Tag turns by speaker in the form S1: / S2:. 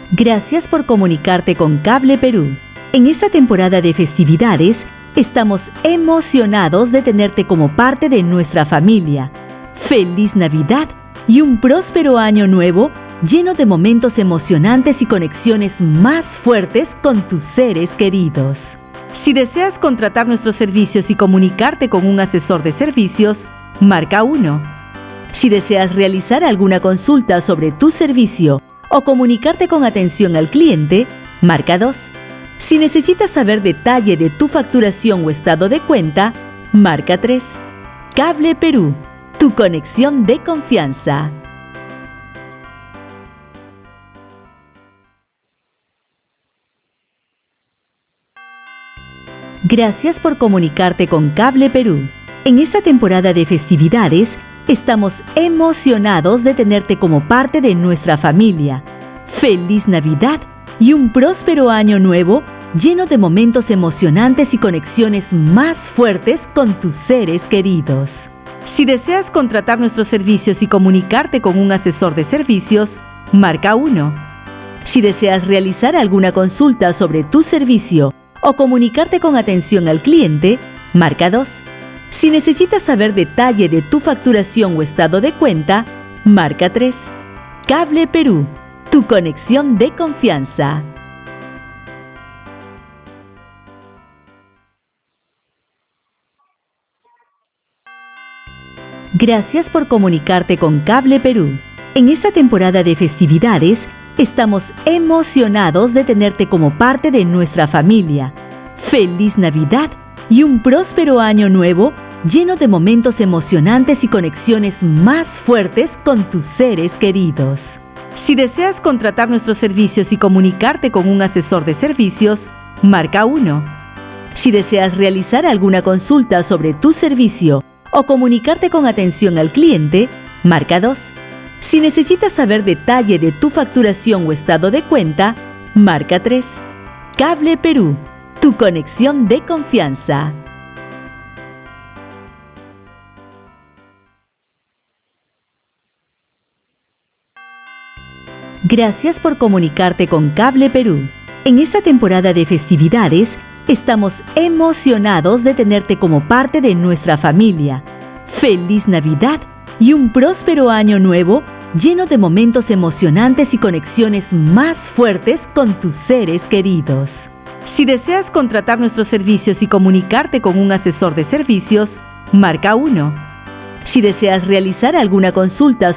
S1: Gracias por comunicarte con Cable Perú. En esta temporada de festividades, estamos emocionados de tenerte como parte de nuestra familia. ¡Feliz Navidad y un próspero año nuevo lleno de momentos emocionantes y conexiones más fuertes con tus seres queridos! Si deseas contratar nuestros servicios y comunicarte con un asesor de servicios, marca 1. Si deseas realizar alguna consulta sobre tu servicio o comunicarte con atención al cliente, marca 2. Si necesitas saber detalle de tu facturación o estado de cuenta, marca 3. Cable Perú, tu conexión de confianza. Gracias por comunicarte con Cable Perú. En esta temporada de festividades, estamos emocionados de tenerte como parte de nuestra familia. ¡Feliz Navidad y un próspero año nuevo lleno de momentos emocionantes y conexiones más fuertes con tus seres queridos! Si deseas contratar nuestros servicios y comunicarte con un asesor de servicios, marca 1. Si deseas realizar alguna consulta sobre tu servicio o comunicarte con atención al cliente, marca 2. Si necesitas saber detalle de tu facturación o estado de cuenta, marca 3. Cable Perú, tu conexión de confianza. Gracias por comunicarte con Cable Perú. En esta temporada de festividades, estamos emocionados de tenerte como parte de nuestra familia. ¡Feliz Navidad y un próspero año nuevo lleno de momentos emocionantes y conexiones más fuertes con tus seres queridos! Si deseas contratar nuestros servicios y comunicarte con un asesor de servicios, marca 1. Si deseas realizar alguna consulta sobre tu servicio o comunicarte con atención al cliente, marca 2. Si necesitas saber detalle de tu facturación o estado de cuenta, marca 3. Cable Perú, tu conexión de confianza. Gracias por comunicarte con Cable Perú. En esta temporada de festividades, estamos emocionados de tenerte como parte de nuestra familia. ¡Feliz Navidad y un próspero año nuevo lleno de momentos emocionantes y conexiones más fuertes con tus seres queridos! Si deseas contratar nuestros servicios y comunicarte con un asesor de servicios, marca 1. Si deseas realizar alguna consulta